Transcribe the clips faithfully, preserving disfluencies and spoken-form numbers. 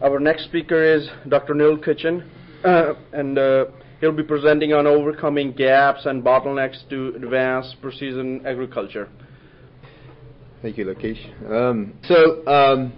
Our next speaker is Doctor Neil Kitchen, uh, and uh, he'll be presenting on overcoming gaps and bottlenecks to advance precision agriculture. Thank you, Lakesh. Um, so um,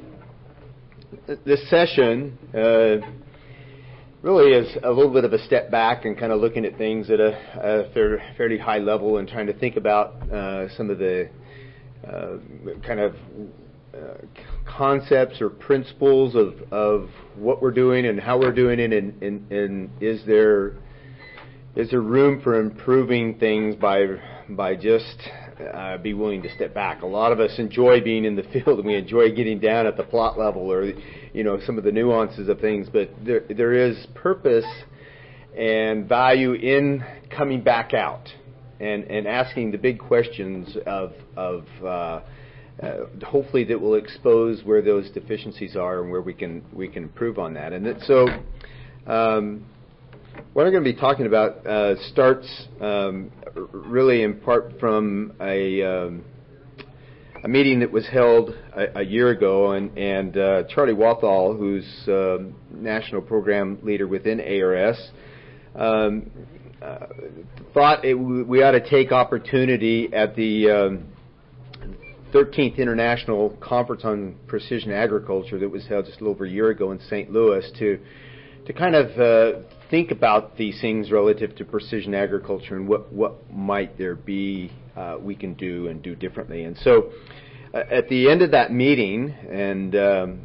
this session uh, really is a little bit of a step back and kind of looking at things at a, a fair, fairly high level and trying to think about uh, some of the uh, kind of uh, concepts or principles of, of what we're doing and how we're doing it, and, and, and is there is there room for improving things by by just uh, be willing to step back. A lot of us enjoy being in the field and we enjoy getting down at the plot level or you know some of the nuances of things, but there there is purpose and value in coming back out and, and asking the big questions of of uh, Uh, hopefully that will expose where those deficiencies are and where we can we can improve on that. And that, so um, what I'm going to be talking about uh, starts um, really in part from a um, a meeting that was held a, a year ago, and, and uh, Charlie Wathall, who's uh, national program leader within A R S, um, uh, thought it, we ought to take opportunity at the um, thirteenth International Conference on Precision Agriculture that was held just a little over a year ago in Saint Louis to to kind of uh, think about these things relative to precision agriculture and what, what might there be uh, we can do and do differently. And so uh, at the end of that meeting, and um,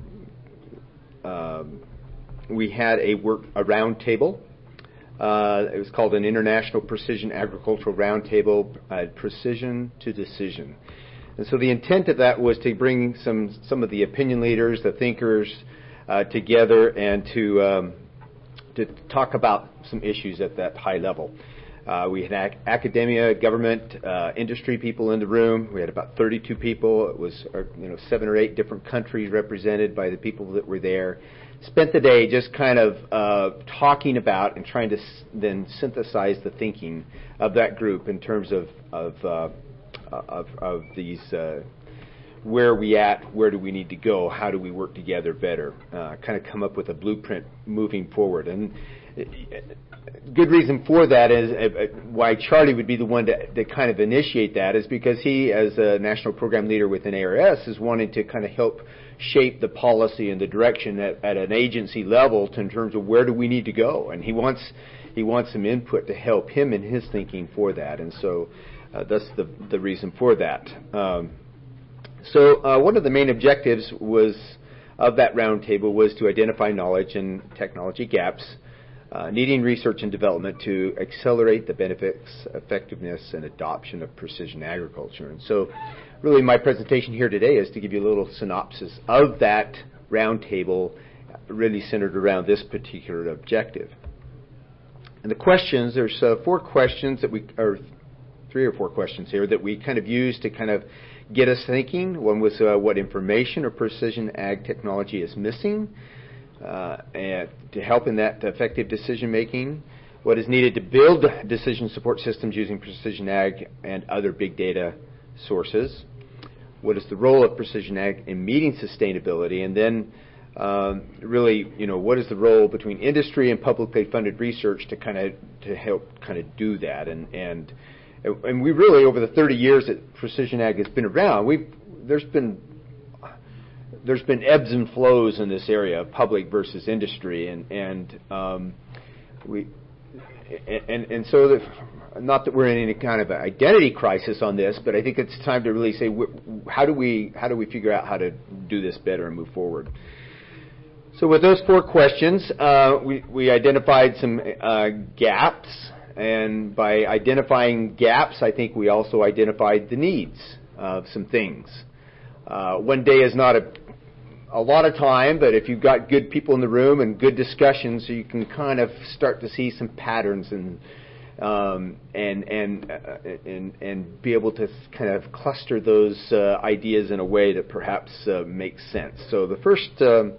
uh, we had a work a round table. Uh, it was called an International Precision Agricultural Roundtable, uh, Precision to Decision. And so the intent of that was to bring some some of the opinion leaders, the thinkers, uh, together and to um, to talk about some issues at that high level. Uh, we had ac- academia, government, uh, industry people in the room. We had about thirty-two people. It was uh, you know seven or eight different countries represented by the people that were there. Spent the day just kind of uh, talking about and trying to s- then synthesize the thinking of that group in terms of of uh, Of, of these, uh, where are we at, where do we need to go, how do we work together better, uh, kind of come up with a blueprint moving forward. And uh, good reason for that is uh, why Charlie would be the one to, to kind of initiate that is because he, as a national program leader within A R S, is wanting to kind of help shape the policy and the direction at, at an agency level to, in terms of where do we need to go. And he wants he wants some input to help him in his thinking for that. And so Uh, that's the the reason for that. Um, so uh, one of the main objectives was of that roundtable was to identify knowledge and technology gaps, uh, needing research and development to accelerate the benefits, effectiveness, and adoption of precision agriculture. And so, really, my presentation here today is to give you a little synopsis of that roundtable, really centered around this particular objective. And the questions, there's uh, four questions that we are. Three or four questions here that we kind of use to kind of get us thinking. One was uh, what information or precision ag technology is missing uh, and to help in that effective decision making. What is needed to build decision support systems using precision ag and other big data sources. What is the role of precision ag in meeting sustainability? And then um, really, you know, what is the role between industry and publicly funded research to kind of to help kind of do that? And and And we really, over the thirty years that precision ag has been around, we've there's been there's been ebbs and flows in this area of public versus industry, and and um, we and and so the, not that we're in any kind of an identity crisis on this, but I think it's time to really say how do we how do we figure out how to do this better and move forward. So with those four questions, uh, we we identified some uh, gaps. And by identifying gaps, I think we also identified the needs of some things. Uh, one day is not a, a lot of time, but if you've got good people in the room and good discussions, you can kind of start to see some patterns and um, and and, uh, and and be able to kind of cluster those uh, ideas in a way that perhaps uh, makes sense. So the first Um,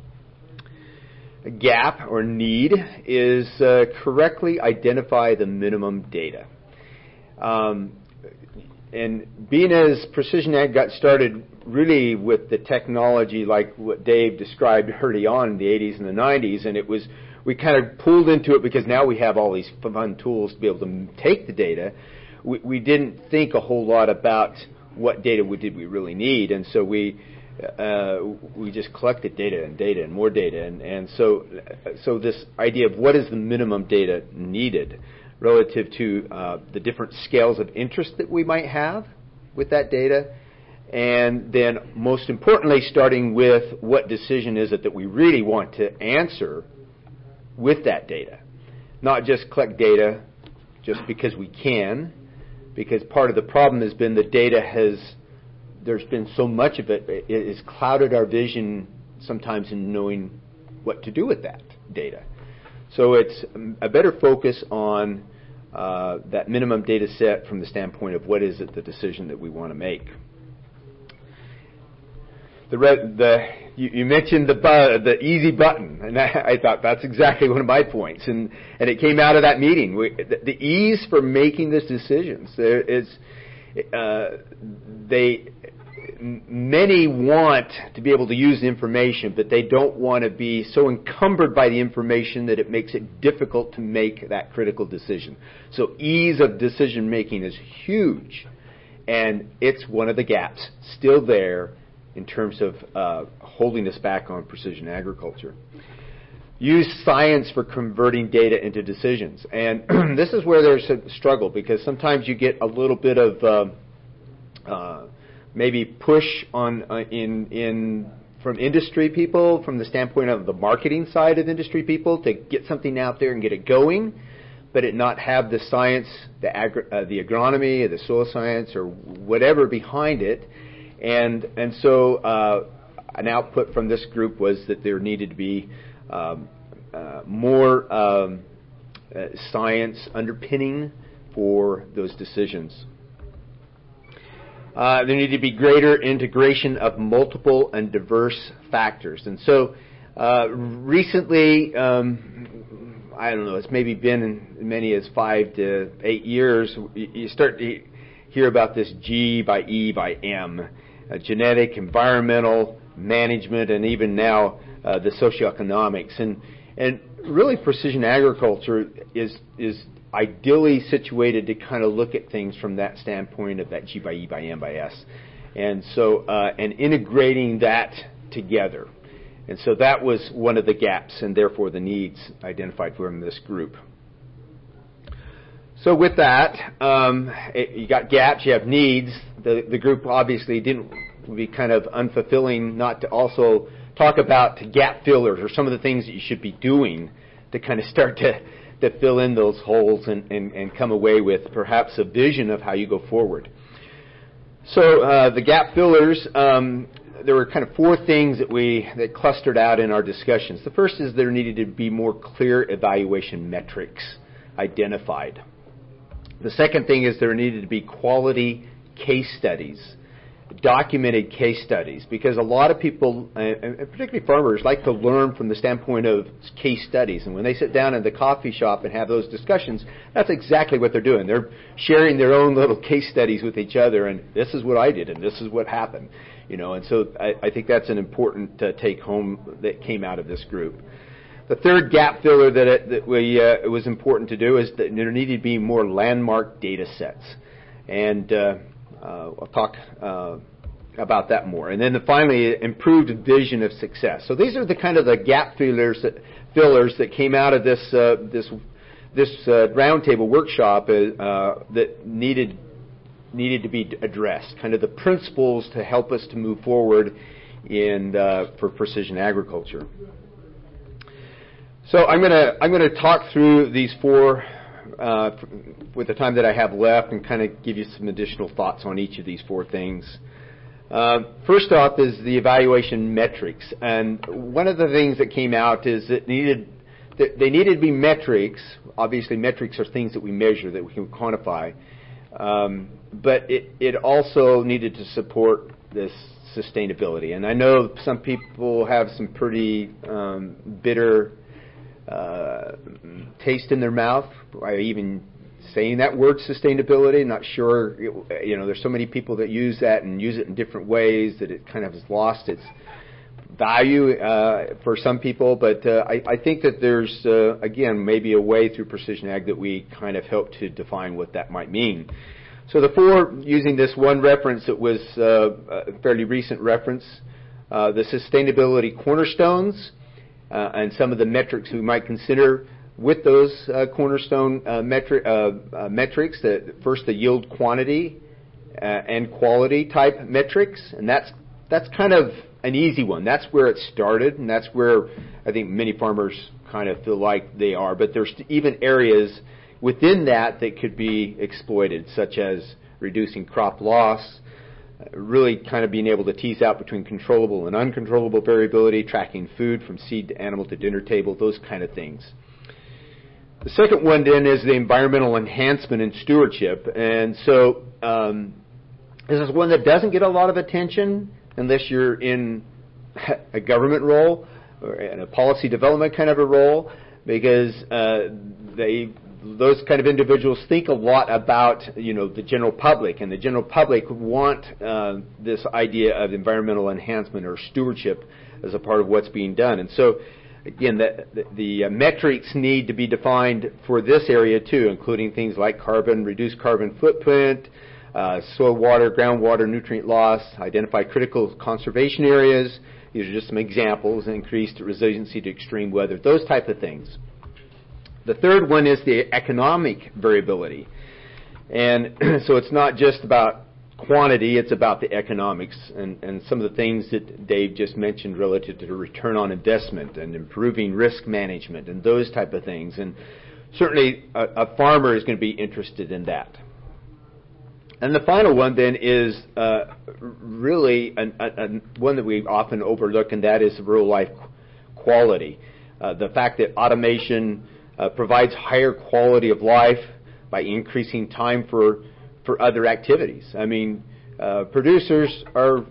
gap or need is uh, correctly identify the minimum data. Um, and being as Precision Ag got started really with the technology like what Dave described early on in the eighties and the nineties, and it was, we kind of pulled into it because now we have all these fun tools to be able to take the data. We, we didn't think a whole lot about what data we did we really need, and so we uh, we just collected data and data and more data, and, and so so this idea of what is the minimum data needed relative to uh, the different scales of interest that we might have with that data, and then most importantly starting with what decision is it that we really want to answer with that data. Not just collect data just because we can, because part of the problem has been the data has, there's been so much of it, it has clouded our vision sometimes in knowing what to do with that data. So it's a better focus on uh, that minimum data set from the standpoint of what is it the decision that we want to make. The, re- the you, you mentioned the bu- the easy button, and I, I thought that's exactly one of my points, and, and it came out of that meeting. We, the, the ease for making these decisions. There is, uh, they many want to be able to use the information, but they don't want to be so encumbered by the information that it makes it difficult to make that critical decision. So ease of decision making is huge, and it's one of the gaps still there in terms of uh, holding us back on precision agriculture. Use science for converting data into decisions. And this is where there's a struggle, because sometimes you get a little bit of uh, uh, maybe push on uh, in in from industry people, from the standpoint of the marketing side of industry people, to get something out there and get it going, but it not have the science, the agri- uh, the agronomy, or the soil science, or whatever behind it. And and so uh, an output from this group was that there needed to be um, uh, more um, uh, science underpinning for those decisions. Uh, there needed to be greater integration of multiple and diverse factors. And so uh, recently, um, I don't know, it's maybe been as many as five to eight years, you start to hear about this G by E by M. Uh, genetic, environmental, management, and even now uh, the socioeconomics. And and really precision agriculture is is ideally situated to kind of look at things from that standpoint of that G by E by M by S. And so, uh, and integrating that together. And so that was one of the gaps and therefore the needs identified from this group. So with that, um, it, you got gaps, you have needs. The, the group obviously didn't be kind of unfulfilling not to also talk about gap fillers or some of the things that you should be doing to kind of start to, to fill in those holes and, and, and come away with perhaps a vision of how you go forward. So uh, the gap fillers, um, there were kind of four things that we that clustered out in our discussions. The first is there needed to be more clear evaluation metrics identified. The second thing is there needed to be quality case studies, documented case studies, because a lot of people, and particularly farmers, like to learn from the standpoint of case studies. And when they sit down in the coffee shop and have those discussions, that's exactly what they're doing. They're sharing their own little case studies with each other, and this is what I did, and this is what happened. You know, and so I, I think that's an important uh, take home that came out of this group. The third gap filler that it, that we uh, it was important to do is that there needed to be more landmark data sets, and uh, uh, I'll talk uh, about that more. And then the, finally, improved vision of success. So these are the kind of the gap fillers that fillers that came out of this uh, this this uh, roundtable workshop uh, that needed needed to be addressed. Kind of the principles to help us to move forward in uh, for precision agriculture. So I'm gonna I'm gonna talk through these four uh, with the time that I have left, and kind of give you some additional thoughts on each of these four things. Uh, first off is the evaluation metrics, and one of the things that came out is that needed that they needed to be metrics. Obviously, metrics are things that we measure, that we can quantify, um, but it it also needed to support this sustainability. And I know some people have some pretty um, bitter Uh, taste in their mouth. I even saying that word sustainability. Not sure, you know, there's so many people that use that and use it in different ways that it kind of has lost its value uh, for some people. But uh, I, I think that there's, uh, again, maybe a way through Precision Ag that we kind of help to define what that might mean. So the four, using this one reference that was uh, a fairly recent reference, uh, the sustainability cornerstones, uh, and some of the metrics we might consider with those uh, cornerstone uh, metri- uh, uh, metrics. The, first, the yield quantity uh, and quality type metrics, and that's that's kind of an easy one. That's where it started, and that's where I think many farmers kind of feel like they are. But there's even areas within that that could be exploited, such as reducing crop loss, really kind of being able to tease out between controllable and uncontrollable variability, tracking food from seed to animal to dinner table, those kind of things. The second one then is the environmental enhancement and stewardship. And so um, this is one that doesn't get a lot of attention unless you're in a government role or in a policy development kind of a role, because uh, they those kind of individuals think a lot about, you know, the general public, and the general public want uh, this idea of environmental enhancement or stewardship as a part of what's being done. And so, again, the, the, the uh, metrics need to be defined for this area too, including things like carbon, reduced carbon footprint, uh, soil, water, groundwater, nutrient loss, identify critical conservation areas. These are just some examples. Increased resiliency to extreme weather, those type of things. The third one is the economic variability. And so it's not just about quantity, it's about the economics and, and some of the things that Dave just mentioned relative to the return on investment and improving risk management and those type of things. And certainly a, a farmer is going to be interested in that. And the final one then is uh, really an, a, a, one that we often overlook, and that is rural life quality. Uh, the fact that automation Uh, provides higher quality of life by increasing time for for other activities. I mean, uh, producers are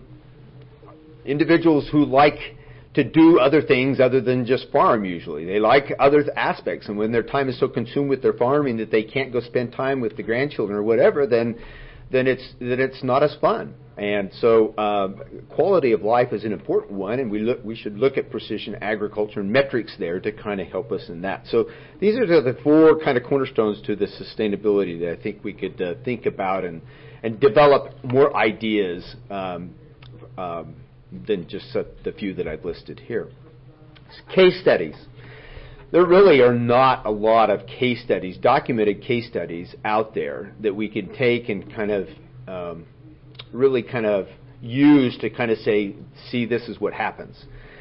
individuals who like to do other things other than just farm usually. They like other aspects, and when their time is so consumed with their farming that they can't go spend time with the grandchildren or whatever, then then it's then it's not as fun. And so uh, quality of life is an important one, and we look we should look at precision agriculture and metrics there to kind of help us in that. So these are the four kind of cornerstones to the sustainability that I think we could uh, think about and and develop more ideas um, um, than just uh, the few that I've listed here. Case studies. There really are not a lot of case studies, documented case studies out there that we can take and kind of um, really kind of use to kind of say, see, this is what happens.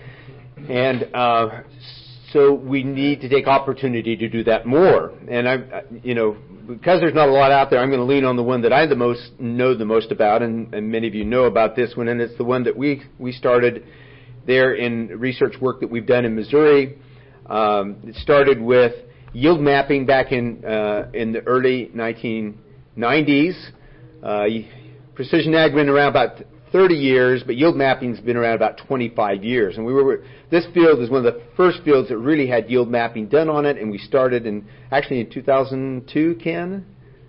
And uh, so we need to take opportunity to do that more. And I, you know, because there's not a lot out there, I'm going to lean on the one that I the most know the most about, and, and many of you know about this one, and it's the one that we we started there in research work that we've done in Missouri. Um, it started with yield mapping back in uh, in the early nineteen nineties. Uh, Precision Ag been around about thirty years, but yield mapping's been around about twenty-five years. And we were this field is one of the first fields that really had yield mapping done on it, and we started in actually in two thousand two, Ken?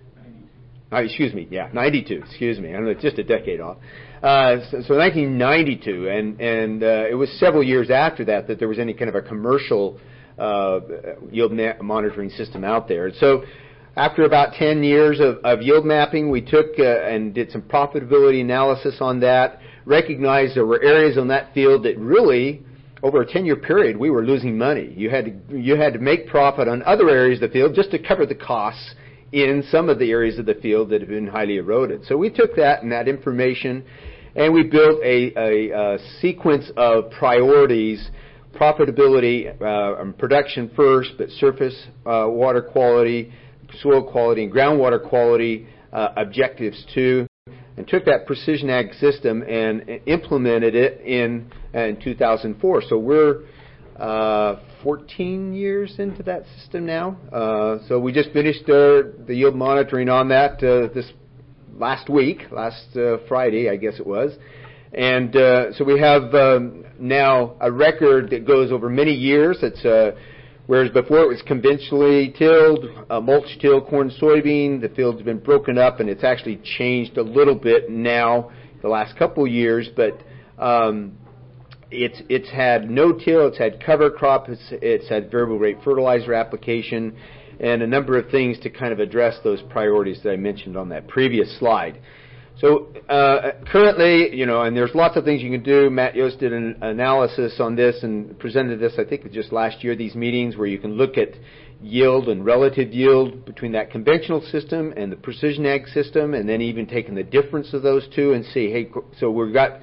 Oh, excuse me, yeah, ninety-two. Excuse me, I don't know, just a decade off. Uh, so, so nineteen ninety-two, and and uh, it was several years after that that there was any kind of a commercial uh, yield ma- monitoring system out there. And so after about ten years of, of yield mapping, we took uh, and did some profitability analysis on that, recognized there were areas on that field that really, over a ten-year period, we were losing money. You had to, you had to make profit on other areas of the field just to cover the costs in some of the areas of the field that have been highly eroded. So we took that and that information, and we built a, a, a sequence of priorities, profitability, uh, and production first, but surface uh, water quality, soil quality, and groundwater quality uh, objectives too, and took that Precision Ag system and implemented it in in two thousand four. So we're uh, fourteen years into that system now. Uh, so we just finished uh, the yield monitoring on that uh, this last week, last uh, Friday, I guess it was. And uh, so we have um, now a record that goes over many years. It's uh, Whereas before it was conventionally tilled, uh, mulch till, corn, soybean. The field's been broken up, and it's actually changed a little bit now the last couple years, but um, it's it's had no-till, it's had cover crop, it's, it's had variable rate fertilizer application, and a number of things to kind of address those priorities that I mentioned on that previous slide. So uh, currently, you know, and there's lots of things you can do. Matt Yost did an analysis on this and presented this, I think, just last year, these meetings where you can look at yield and relative yield between that conventional system and the precision ag system, and then even taking the difference of those two and see, hey, so we've got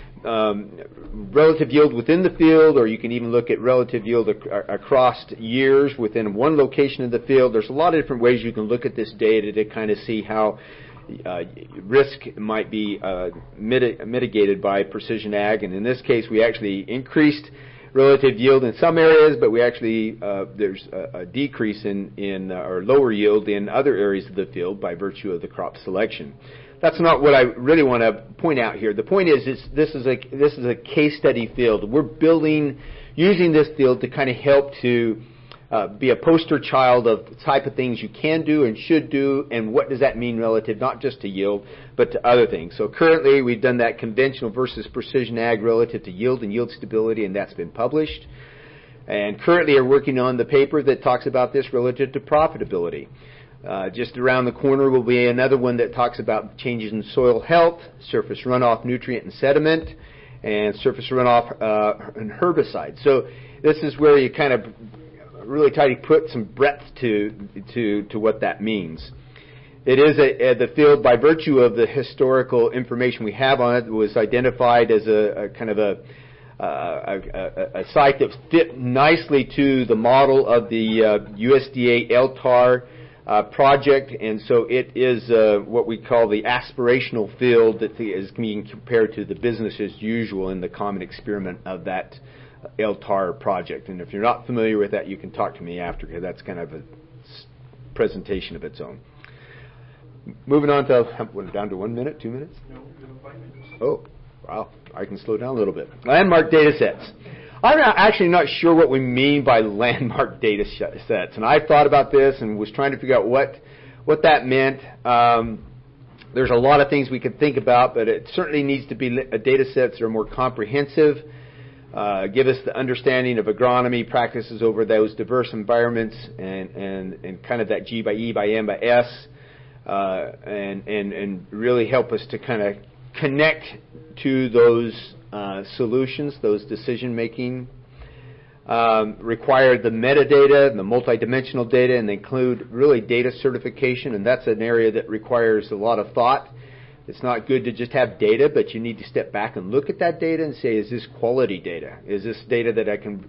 um, relative yield within the field, or you can even look at relative yield ac- across years within one location of the field. There's a lot of different ways you can look at this data to kind of see how Uh, risk might be uh, mit- mitigated by precision ag, and in this case we actually increased relative yield in some areas, but we actually uh, there's a, a decrease in, in uh, or lower yield in other areas of the field by virtue of the crop selection. That's not what I really want to point out here. The point is, is this is a this is a case study field. We're building using this field to kind of help to Uh, be a poster child of the type of things you can do and should do, and what does that mean relative not just to yield, but to other things. So currently we've done that conventional versus precision ag relative to yield and yield stability, and that's been published. And currently are working on the paper that talks about this relative to profitability. Uh, just around the corner will be another one that talks about changes in soil health, surface runoff, nutrient and sediment, and surface runoff uh, and herbicides. So this is where you kind of really try to put some breadth to to to what that means. It is a, a, the field, by virtue of the historical information we have on it, was identified as a, a kind of a, a, a, a site that fit nicely to the model of the uh, U S D A L T A R uh, project, and so it is uh, what we call the aspirational field that is being compared to the business as usual in the common experiment of that L T A R project. And if you're not familiar with that, you can talk to me after, because that's kind of a presentation of its own. Moving on to, what, down to one minute, two minutes? No, five minutes. Oh, wow. I can slow down a little bit. Landmark data sets. I'm not, actually not sure what we mean by landmark data sets. And I thought about this and was trying to figure out what, what that meant. Um, there's a lot of things we could think about, but it certainly needs to be data sets that are more comprehensive. Uh, give us the understanding of agronomy practices over those diverse environments, and, and, and kind of that G by E by M by S, uh, and, and, and really help us to kind of connect to those uh, solutions, those decision-making. Um, require the metadata and the multidimensional data, and include really data certification, and that's an area that requires a lot of thought. It's not good to just have data, but you need to step back and look at that data and say, is this quality data? Is this data that I can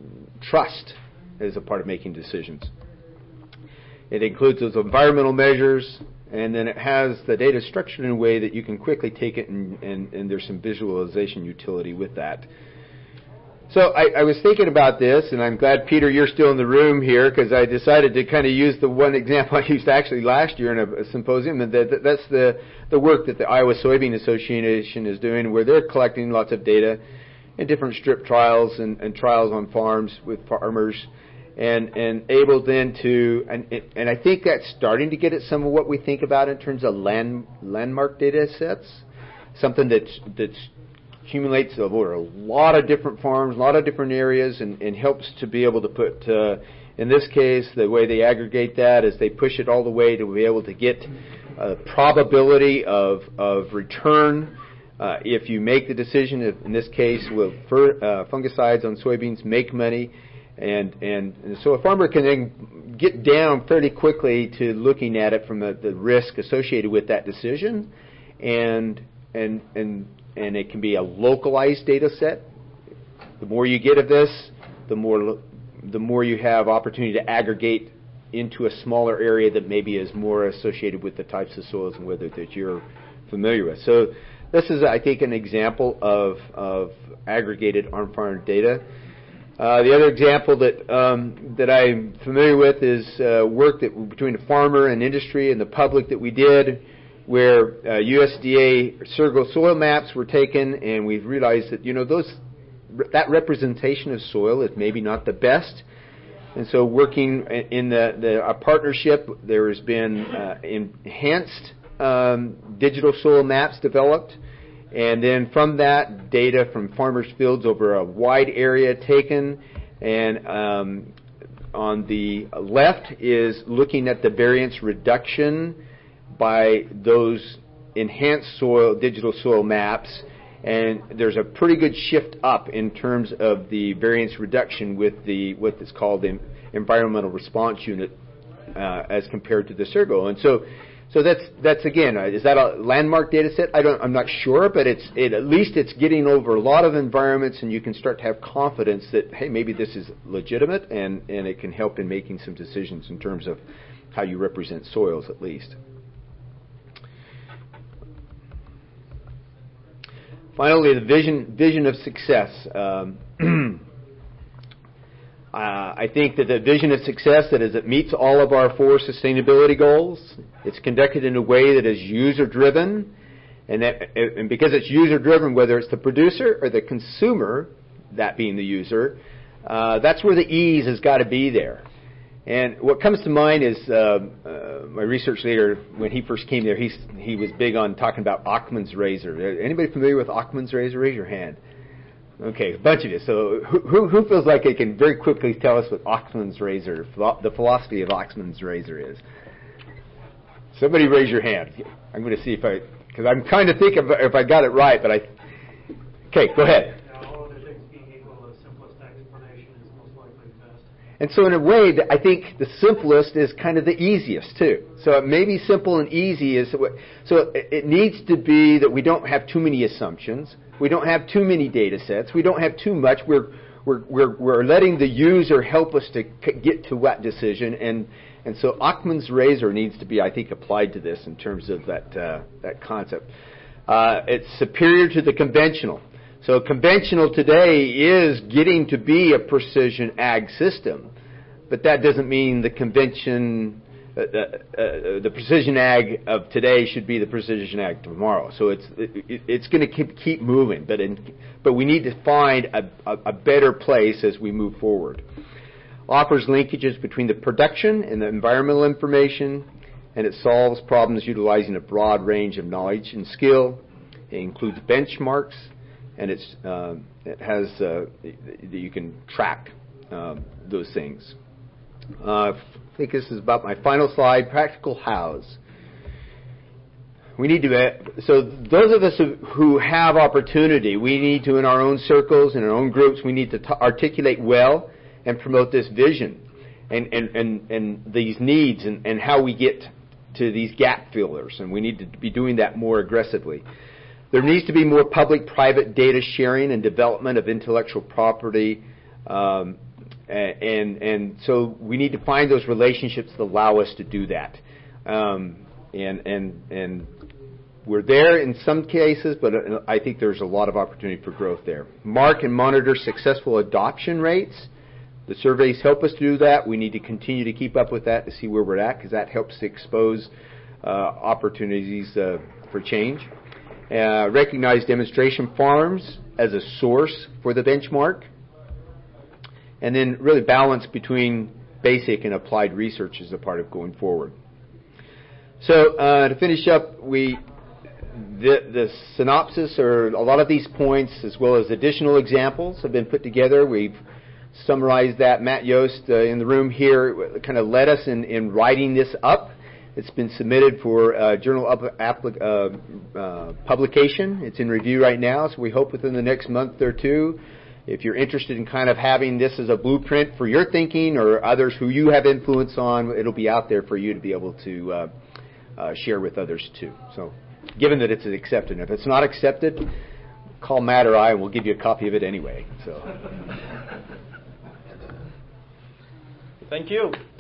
trust as a part of making decisions? It includes those environmental measures, and then it has the data structured in a way that you can quickly take it, and, and, and there's some visualization utility with that. So I, I was thinking about this, and I'm glad, Peter, you're still in the room here, because I decided to kind of use the one example I used actually last year in a, a symposium, and that, that, that's the, the work that the Iowa Soybean Association is doing, where they're collecting lots of data in different strip trials and, and trials on farms with farmers, and, and able then to, and, and I think that's starting to get at some of what we think about in terms of land, landmark data sets, something that's, that's accumulates over a lot of different farms, a lot of different areas, and, and helps to be able to put, uh, in this case, the way they aggregate that is they push it all the way to be able to get a probability of, of return uh, if you make the decision, if, in this case, with fur, uh, fungicides on soybeans, make money. And, and, and so a farmer can then get down fairly quickly to looking at it from the, the risk associated with that decision, and and and and it can be a localized data set. The more you get of this, the more the more you have opportunity to aggregate into a smaller area that maybe is more associated with the types of soils and weather that you're familiar with. So this is, I think, an example of of aggregated on-farm data. Uh, the other example that um, that I'm familiar with is uh, work that between the farmer and industry and the public that we did, where uh, U S D A Surgo soil maps were taken, and we've realized that, you know, those that representation of soil is maybe not the best, And so working in the, the our partnership, there has been uh, enhanced um, digital soil maps developed. And then from that, data from farmers' fields over a wide area taken. And um, on the left is looking at the variance reduction by those enhanced soil, digital soil maps. And there's a pretty good shift up in terms of the variance reduction with the what is called the environmental response unit uh, as compared to the Sergo. And so, so that's that's again, uh, is that a landmark data set? I don't, I'm not sure, but it's it, at least it's getting over a lot of environments, and you can start to have confidence that hey, maybe this is legitimate, and and it can help in making some decisions in terms of how you represent soils at least. Finally, the vision vision of success. Um, uh, I think that the vision of success that is it meets all of our four sustainability goals. It's conducted in a way that is user driven, and that, and because it's user driven, whether it's the producer or the consumer, that being the user, uh, that's where the ease has got to be there. And what comes to mind is uh, uh, my research leader, when he first came there, he's, he was big on talking about Ockman's razor. Anybody familiar with Ockman's razor? Raise your hand. Okay, a bunch of you. So who, who feels like they can very quickly tell us what Ockman's razor, the philosophy of Ockman's razor is? Somebody raise your hand. I'm going to see if I, because I'm trying to think if, if I got it right, but I, okay, go ahead. And so in a way, I think the simplest is kind of the easiest, too. So it may be simple and easy. Is So it needs to be that we don't have too many assumptions. We don't have too many data sets. We don't have too much. We're, we're, we're, we're letting the user help us to get to that decision. And, and so Ockman's razor needs to be, I think, applied to this in terms of that, uh, that concept. Uh, it's superior to the conventional. So conventional today is getting to be a precision ag system, but that doesn't mean the convention, uh, uh, uh, the precision ag of today should be the precision ag tomorrow. So it's it, it's going to keep keep moving, but in, but we need to find a, a, a better place as we move forward. Offers linkages between the production and the environmental information, and it solves problems utilizing a broad range of knowledge and skill. It includes benchmarks. And it's, uh, it has, uh, you can track uh, those things. Uh, I think this is about my final slide, practical hows. We need to, uh, so those of us who have opportunity, we need to, in our own circles, in our own groups, we need to t- articulate well and promote this vision and, and, and, and these needs and, and how we get to these gap fillers. And we need to be doing that more aggressively. There needs to be more public-private data sharing and development of intellectual property, um, and and so we need to find those relationships that allow us to do that. Um, and and and we're there in some cases, but I think there's a lot of opportunity for growth there. Mark and monitor successful adoption rates. The surveys help us do that. We need to continue to keep up with that to see where we're at, because that helps to expose uh, opportunities uh, for change. Uh, recognize demonstration farms as a source for the benchmark, and then really balance between basic and applied research as a part of going forward. So uh, to finish up, we the, the synopsis, or a lot of these points, as well as additional examples, have been put together. We've summarized that. Matt Yost uh, in the room here kind of led us in, in writing this up. It's been submitted for uh, journal up, applic, uh, uh, publication. It's in review right now, so we hope within the next month or two, if you're interested in kind of having this as a blueprint for your thinking or others who you have influence on, it'll be out there for you to be able to uh, uh, share with others too. So, given that it's accepted, if it's not accepted, call Matt or I, and we'll give you a copy of it anyway. So, thank you.